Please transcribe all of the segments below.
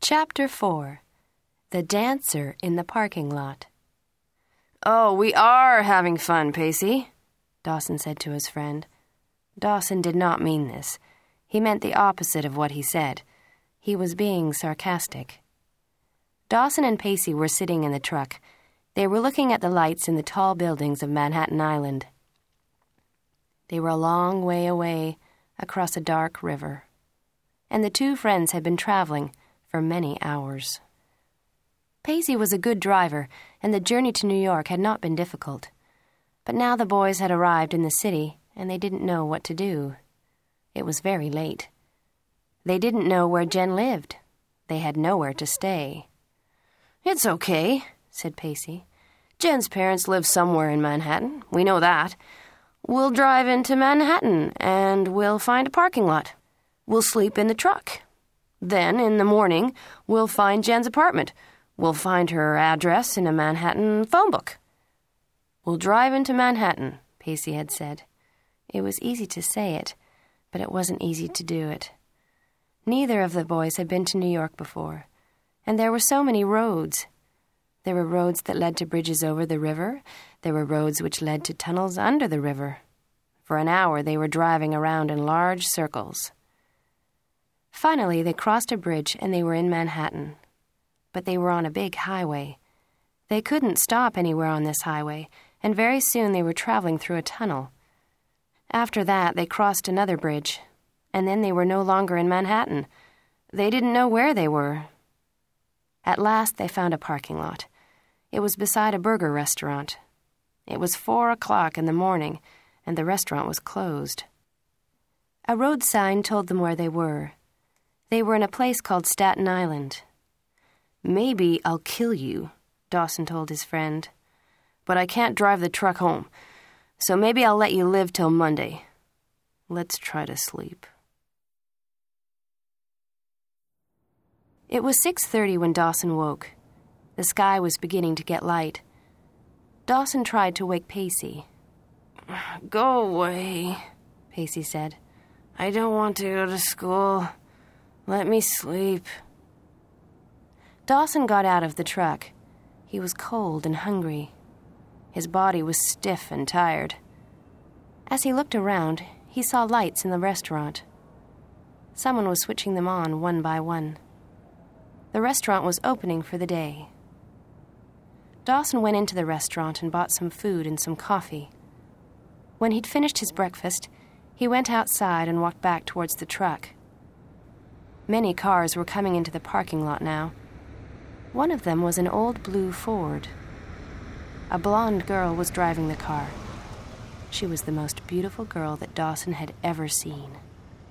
Chapter 4. The Dancer in the Parking Lot. "Oh, we are having fun, Pacey," Dawson said to his friend. Dawson did not mean this. He meant the opposite of what he said. He was being sarcastic. Dawson and Pacey were sitting in the truck. They were looking at the lights in the tall buildings of Manhattan Island. They were a long way away across a dark river, and the two friends had been traveling for many hours. Pacey was a good driver, and the journey to New York had not been difficult. But now the boys had arrived in the city, and they didn't know what to do. It was very late. They didn't know where Jen lived. They had nowhere to stay. "It's okay," said Pacey. "Jen's parents live somewhere in Manhattan. We know that. We'll drive into Manhattan, and we'll find a parking lot. We'll sleep in the truck. Then, in the morning, we'll find Jen's apartment. We'll find her address in a Manhattan phone book." "We'll drive into Manhattan," Pacey had said. It was easy to say it, but it wasn't easy to do it. Neither of the boys had been to New York before, and there were so many roads. There were roads that led to bridges over the river. There were roads which led to tunnels under the river. For an hour they were driving around in large circles. Finally, they crossed a bridge and they were in Manhattan. But they were on a big highway. They couldn't stop anywhere on this highway, and very soon they were traveling through a tunnel. After that, they crossed another bridge, and then they were no longer in Manhattan. They didn't know where they were. At last, they found a parking lot. It was beside a burger restaurant. It was 4:00 in the morning, and the restaurant was closed. A road sign told them where they were. They were in a place called Staten Island. "Maybe I'll kill you," Dawson told his friend. "But I can't drive the truck home, so maybe I'll let you live till Monday. Let's try to sleep." It was 6:30 when Dawson woke. The sky was beginning to get light. Dawson tried to wake Pacey. "Go away," Pacey said. "I don't want to go to school. Let me sleep." Dawson got out of the truck. He was cold and hungry. His body was stiff and tired. As he looked around, he saw lights in the restaurant. Someone was switching them on one by one. The restaurant was opening for the day. Dawson went into the restaurant and bought some food and some coffee. When he'd finished his breakfast, he went outside and walked back towards the truck. Many cars were coming into the parking lot now. One of them was an old blue Ford. A blonde girl was driving the car. She was the most beautiful girl that Dawson had ever seen.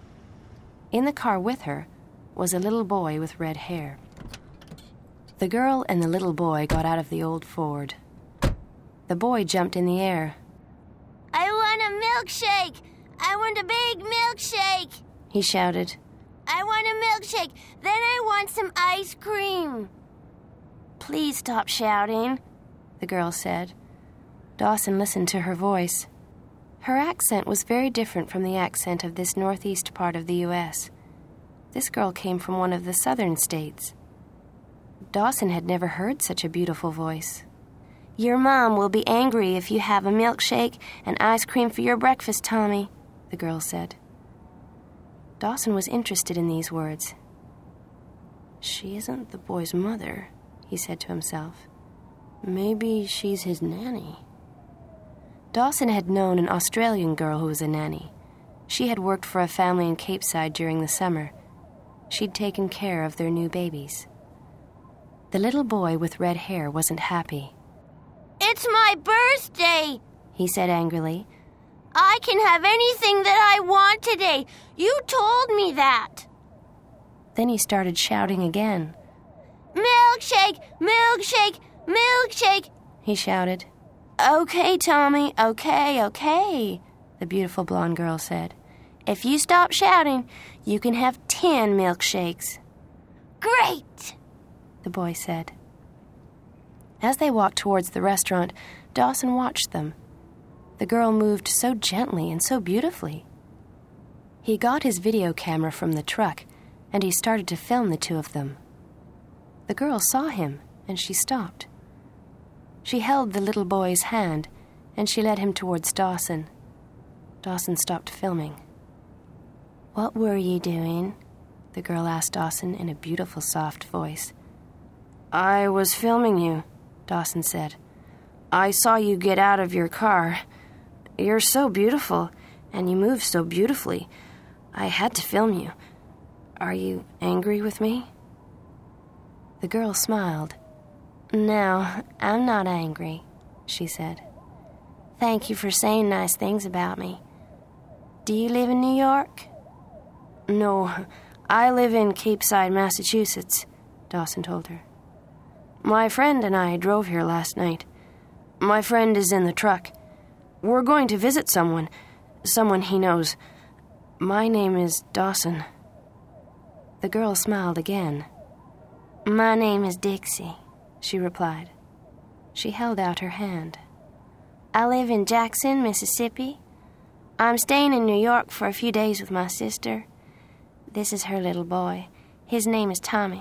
In the car with her was a little boy with red hair. The girl and the little boy got out of the old Ford. The boy jumped in the air. "I want a milkshake! I want a big milkshake!" he shouted. "I want a milkshake! Then I want some ice cream!" "Please stop shouting," the girl said. Dawson listened to her voice. Her accent was very different from the accent of this northeast part of the U.S. This girl came from one of the southern states. Dawson had never heard such a beautiful voice. "Your mom will be angry if you have a milkshake and ice cream for your breakfast, Tommy," the girl said. Dawson was interested in these words. "She isn't the boy's mother," he said to himself. "Maybe she's his nanny." Dawson had known an Australian girl who was a nanny. She had worked for a family in Capeside during the summer. She'd taken care of their new babies. The little boy with red hair wasn't happy. "It's my birthday," he said angrily. "I can have anything that I want today. You told me that." Then he started shouting again. "Milkshake! Milkshake! Milkshake!" he shouted. "Okay, Tommy, okay," the beautiful blonde girl said. "If you stop shouting, you can have 10 milkshakes." "Great!" the boy said. As they walked towards the restaurant, Dawson watched them. The girl moved so gently and so beautifully. He got his video camera from the truck, and he started to film the two of them. The girl saw him, and she stopped. She held the little boy's hand, and she led him towards Dawson. Dawson stopped filming. "What were you doing?" the girl asked Dawson in a beautiful, soft voice. "I was filming you," Dawson said. "I saw you get out of your car. You're so beautiful, and you move so beautifully. I had to film you. Are you angry with me?" The girl smiled. "No, I'm not angry," she said. "Thank you for saying nice things about me. Do you live in New York?" "No, I live in Cape Side, Massachusetts," Dawson told her. "My friend and I drove here last night. My friend is in the truck. We're going to visit someone he knows. My name is Dawson." The girl smiled again. "My name is Dixie," she replied. She held out her hand. "I live in Jackson, Mississippi. I'm staying in New York for a few days with my sister. This is her little boy. His name is Tommy."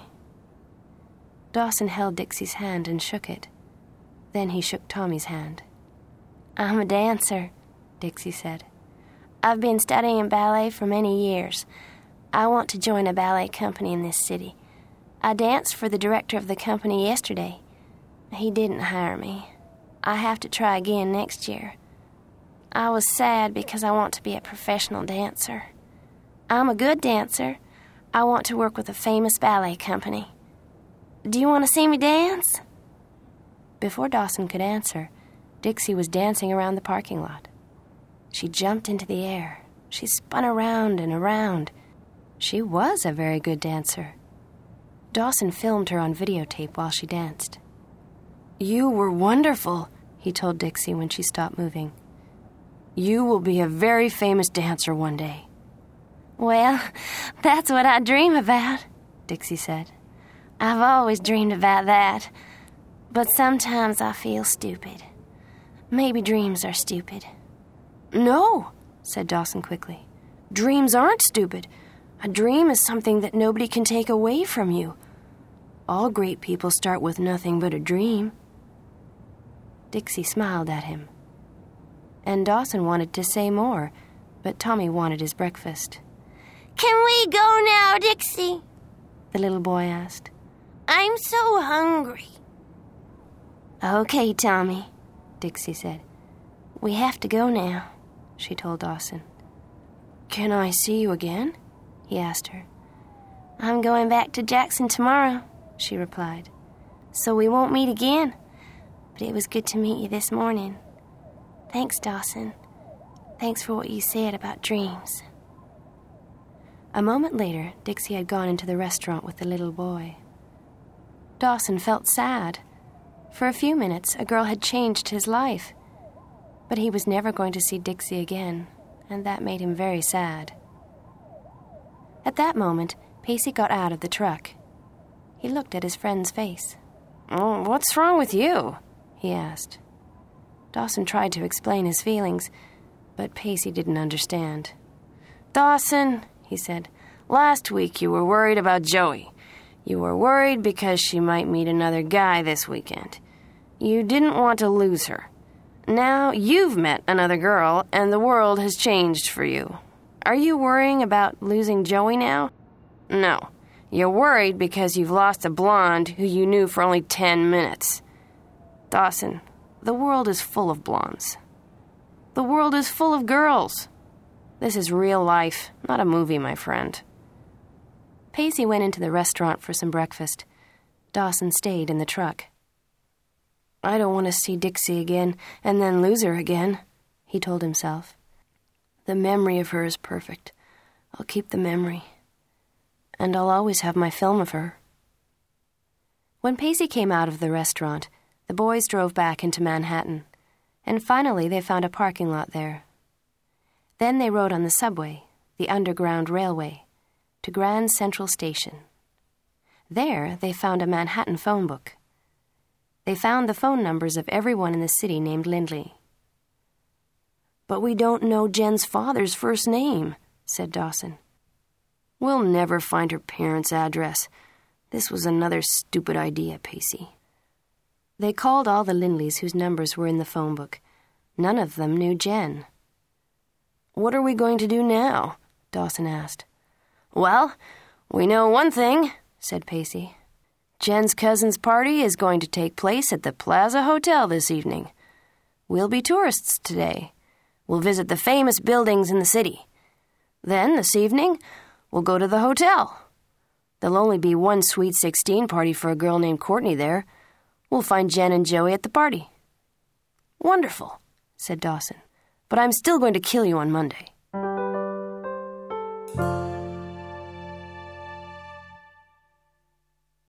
Dawson held Dixie's hand and shook it. Then he shook Tommy's hand. "I'm a dancer," Dixie said. "I've been studying ballet for many years. I want to join a ballet company in this city. I danced for the director of the company yesterday. He didn't hire me. I have to try again next year. I was sad because I want to be a professional dancer. I'm a good dancer. I want to work with a famous ballet company. Do you want to see me dance?" Before Dawson could answer, Dixie was dancing around the parking lot. She jumped into the air. She spun around and around. She was a very good dancer. Dawson filmed her on videotape while she danced. "You were wonderful," he told Dixie when she stopped moving. "You will be a very famous dancer one day." "Well, that's what I dream about," Dixie said. "I've always dreamed about that. But sometimes I feel stupid. Maybe dreams are stupid." "No," said Dawson quickly. "Dreams aren't stupid. A dream is something that nobody can take away from you. All great people start with nothing but a dream." Dixie smiled at him. And Dawson wanted to say more, but Tommy wanted his breakfast. "Can we go now, Dixie?" the little boy asked. "I'm so hungry." "Okay, Tommy," Dixie said. "We have to go now," she told Dawson. "Can I see you again?" he asked her. "I'm going back to Jackson tomorrow," she replied. "So we won't meet again. But it was good to meet you this morning. Thanks, Dawson. Thanks for what you said about dreams." A moment later, Dixie had gone into the restaurant with the little boy. Dawson felt sad. For a few minutes, a girl had changed his life. But he was never going to see Dixie again, and that made him very sad. At that moment, Pacey got out of the truck. He looked at his friend's face. "Oh, what's wrong with you?" he asked. Dawson tried to explain his feelings, but Pacey didn't understand. "Dawson," he said, "last week you were worried about Joey. You were worried because she might meet another guy this weekend. You didn't want to lose her. Now you've met another girl, and the world has changed for you. Are you worrying about losing Joey now? No. You're worried because you've lost a blonde who you knew for only 10 minutes. Dawson, the world is full of blondes. The world is full of girls. This is real life, not a movie, my friend." Pacey went into the restaurant for some breakfast. Dawson stayed in the truck. "I don't want to see Dixie again and then lose her again," he told himself. "The memory of her is perfect. I'll keep the memory. And I'll always have my film of her." When Pacey came out of the restaurant, the boys drove back into Manhattan, and finally they found a parking lot there. Then they rode on the subway, the Underground Railway, to Grand Central Station. There they found a Manhattan phone book. They found the phone numbers of everyone in the city named Lindley. "But we don't know Jen's father's first name," said Dawson. "We'll never find her parents' address. This was another stupid idea, Pacey. They called all the Lindleys whose numbers were in the phone book. None of them knew Jen. "What are we going to do now?" Dawson asked. "Well, we know one thing," said Pacey. "Jen's cousin's party is going to take place at the Plaza Hotel this evening. We'll be tourists today. We'll visit the famous buildings in the city. Then, this evening, we'll go to the hotel. There'll only be one Sweet 16 party for a girl named Courtney there. We'll find Jen and Joey at the party." "Wonderful," said Dawson. "But I'm still going to kill you on Monday."